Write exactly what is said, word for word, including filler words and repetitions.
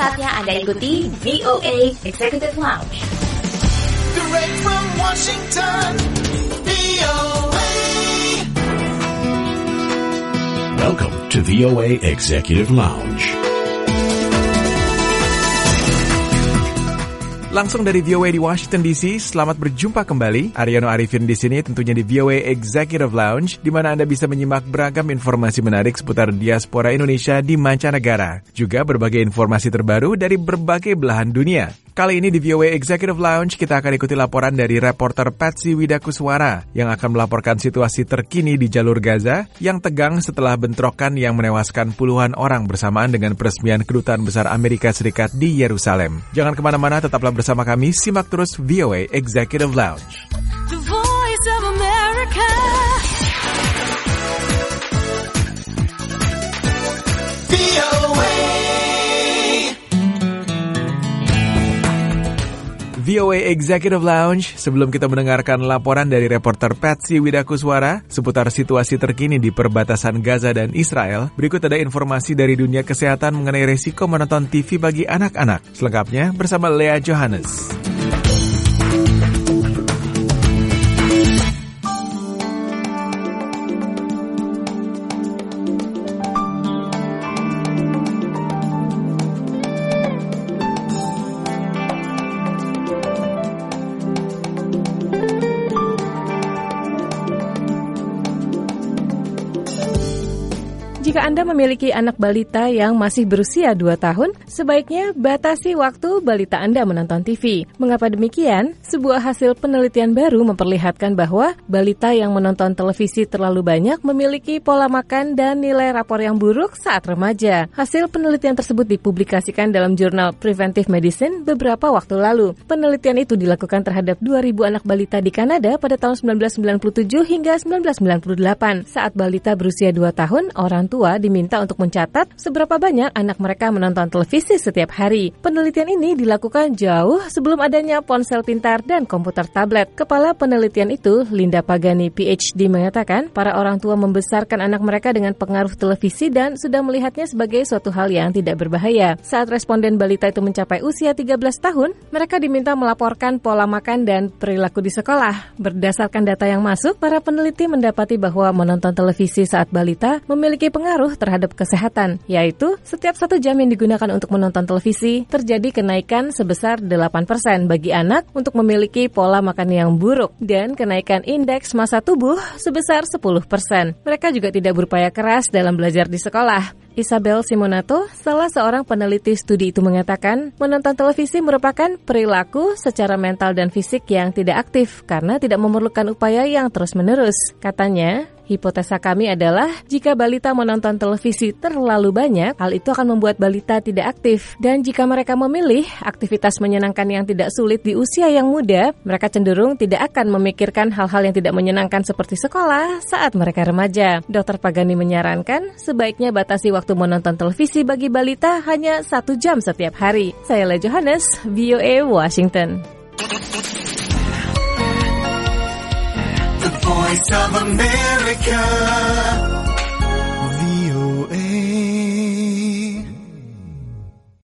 saatnya Anda ikuti V O A Executive Lounge. Direct from Washington, V O A. Welcome to V O A Executive Lounge. Langsung dari V O A di Washington D C, selamat berjumpa kembali. Ariano Arifin di sini, tentunya di V O A Executive Lounge, di mana Anda bisa menyimak beragam informasi menarik seputar diaspora Indonesia di mancanegara. Juga berbagai informasi terbaru dari berbagai belahan dunia. Kali ini di V O A Executive Lounge, kita akan ikuti laporan dari reporter Patsy Widakuswara yang akan melaporkan situasi terkini di jalur Gaza yang tegang setelah bentrokan yang menewaskan puluhan orang bersamaan dengan peresmian Kedutaan Besar Amerika Serikat di Yerusalem. Jangan kemana-mana, tetaplah bersama kami, simak terus V O A Executive Lounge. The Voice of America. V O A. V O A Executive Lounge, sebelum kita mendengarkan laporan dari reporter Patsy Widakuswara seputar situasi terkini di perbatasan Gaza dan Israel, berikut ada informasi dari dunia kesehatan mengenai resiko menonton T V bagi anak-anak. Selengkapnya bersama Lea Johannes. Jika Anda memiliki anak balita yang masih berusia dua tahun, sebaiknya batasi waktu balita Anda menonton T V. Mengapa demikian? Sebuah hasil penelitian baru memperlihatkan bahwa balita yang menonton televisi terlalu banyak memiliki pola makan dan nilai rapor yang buruk saat remaja. Hasil penelitian tersebut dipublikasikan dalam jurnal Preventive Medicine beberapa waktu lalu. Penelitian itu dilakukan terhadap dua ribu anak balita di Kanada pada tahun sembilan belas sembilan puluh tujuh hingga sembilan belas sembilan puluh delapan. Saat balita berusia dua tahun, orang tua diminta untuk mencatat seberapa banyak anak mereka menonton televisi setiap hari. Penelitian ini dilakukan jauh sebelum adanya ponsel pintar dan komputer tablet. Kepala penelitian itu, Linda Pagani, P H D, mengatakan para orang tua membesarkan anak mereka dengan pengaruh televisi dan sudah melihatnya sebagai suatu hal yang tidak berbahaya. Saat responden balita itu mencapai usia tiga belas tahun, mereka diminta melaporkan pola makan dan perilaku di sekolah. Berdasarkan data yang masuk, para peneliti mendapati bahwa menonton televisi saat balita memiliki pengaruh terhadap kesehatan, yaitu setiap satu jam yang digunakan untuk menonton televisi, terjadi kenaikan sebesar delapan persen bagi anak untuk memiliki pola makan yang buruk, dan kenaikan indeks massa tubuh sebesar sepuluh persen. Mereka juga tidak berupaya keras dalam belajar di sekolah. Isabel Simonato, salah seorang peneliti studi itu, mengatakan menonton televisi merupakan perilaku secara mental dan fisik yang tidak aktif karena tidak memerlukan upaya yang terus-menerus. Katanya, hipotesa kami adalah jika balita menonton televisi terlalu banyak, hal itu akan membuat balita tidak aktif. Dan jika mereka memilih aktivitas menyenangkan yang tidak sulit di usia yang muda, mereka cenderung tidak akan memikirkan hal-hal yang tidak menyenangkan seperti sekolah saat mereka remaja. dokter Pagani menyarankan sebaiknya batasi waktu Waktu menonton televisi bagi balita hanya satu jam setiap hari. Saya Lea Johannes, V O A Washington. The Voice of America.